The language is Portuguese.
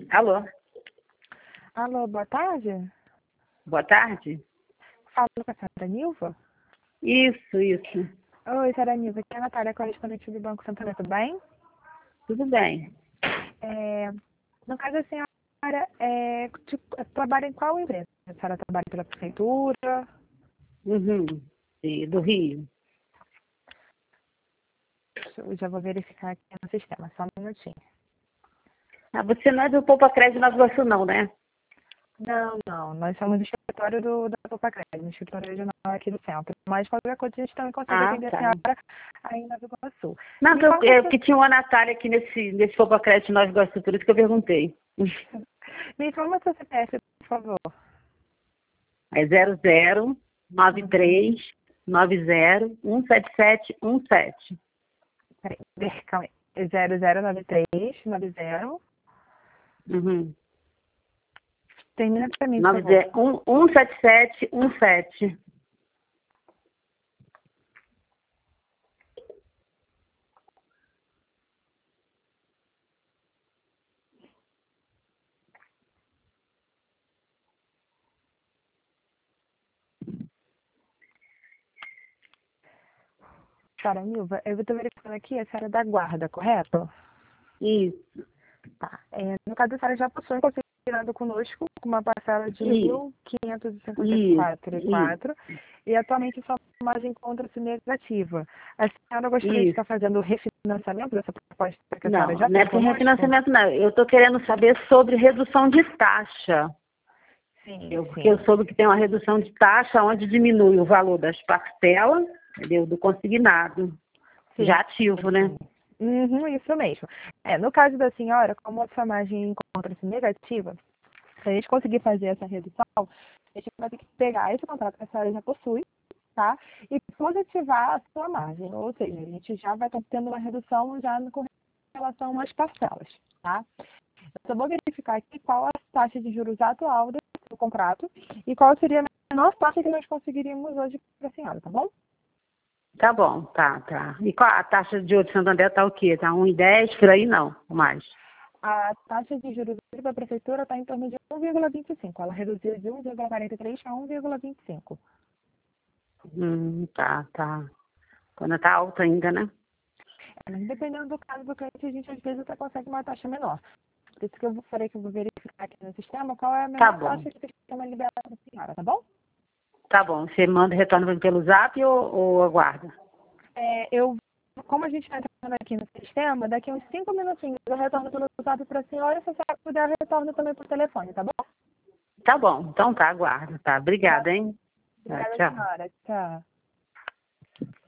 Alô, Alô, boa tarde. boa tarde. Falo com a senhora Nilva. Isso, Oi, senhora Nilva, aqui é a Natália, correspondente do Banco Santander, tudo bem? tudo bem. No caso, a senhora trabalha em qual empresa? A senhora trabalha pela prefeitura? Uhum. Do Rio. Eu já vou verificar aqui no sistema, só um minutinho. Ah, você não é do Poupa Crédito Nova Iguaçu, não, né? Não, nós somos do escritório do, da Popacred, no escritório regional aqui do centro. Mas qualquer coisa a gente também consegue Ah, atender a tá. senhora aí na Nova Iguaçu. Não, Me informa se, que tinha uma Natália aqui nesse Poupa Crédito Nova Iguaçu, por isso que eu perguntei. me informa seu CPF, por favor. É 0093901717. Peraí, calma aí. 009390. Uhum. Termina pra mim, por favor. 17717. Senhora Nilva, eu estou verificando aqui a senhora da guarda, correto? Isso, Tá. No caso, a senhora já possui um consignado conosco com uma parcela de isso, mil quinhentos e cinquenta e isso, quatro e isso, quatro e atualmente sua margem encontra-se negativa. A senhora gostaria de isso. estar fazendo o refinanciamento dessa proposta que a senhora Não, já não é tem por conosco? refinanciamento, não. Eu estou querendo saber sobre redução de taxa. Sim, Porque eu sim. soube que tem uma redução de taxa onde diminui o valor das parcelas, entendeu? Do consignado. Sim, Já ativo, né? sim. Uhum, isso mesmo. No caso da senhora, como a sua margem encontra-se negativa, se a gente conseguir fazer essa redução, a gente vai ter que pegar esse contrato que a senhora já possui, tá? E positivar a sua margem. Ou seja, a gente já vai estar tendo uma redução já com relação às parcelas, tá? Eu só vou verificar aqui qual a taxa de juros atual do contrato e qual seria a menor taxa que nós conseguiríamos hoje para a senhora, tá bom? Tá bom, tá. E qual a taxa de ouro de Santander tá o quê? Tá 1,10 por aí? Não, mais. A taxa de juros para a prefeitura está em torno de 1,25. Ela reduziu de 1,43 a 1,25. Tá. Quando tá alta ainda, né? Mas dependendo do caso do cliente, a gente às vezes até consegue uma taxa menor. Por isso que eu falei que eu vou verificar aqui no sistema qual é a Tá menor bom, taxa que o sistema libera para a senhora, tá bom? tá bom. Você manda retorno pra mim pelo zap ou aguarda? Como a gente está entrando aqui no sistema, daqui a uns 5 minutinhos eu retorno pelo WhatsApp para a senhora e se a senhora puder, eu retorno também por telefone, tá bom? Tá bom, então tá, aguarda, tá. Obrigada, hein? Tá, Obrigada, tchau. senhora. Tchau.